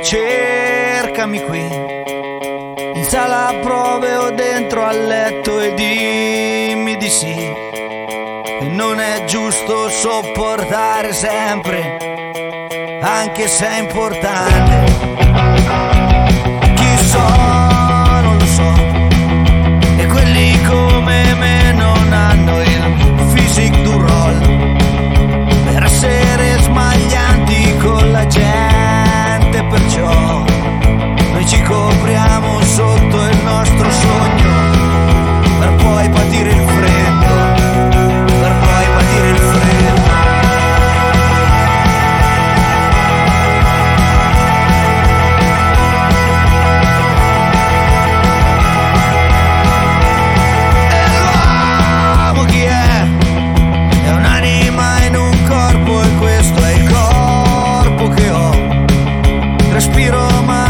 cercami qui, in sala prove o dentro al letto, e dimmi di sì. E non è giusto sopportare sempre, anche se è importante. Chi sono lo so, e quelli come me non hanno il physique du role per essere smaglianti con la gente, perciò noi ci copriamo sotto il nostro sogno per poi patire il freddo, per poi patire il freddo. E l'uomo chi è? È un'anima in un corpo, e questo è il corpo che ho. Respiro ma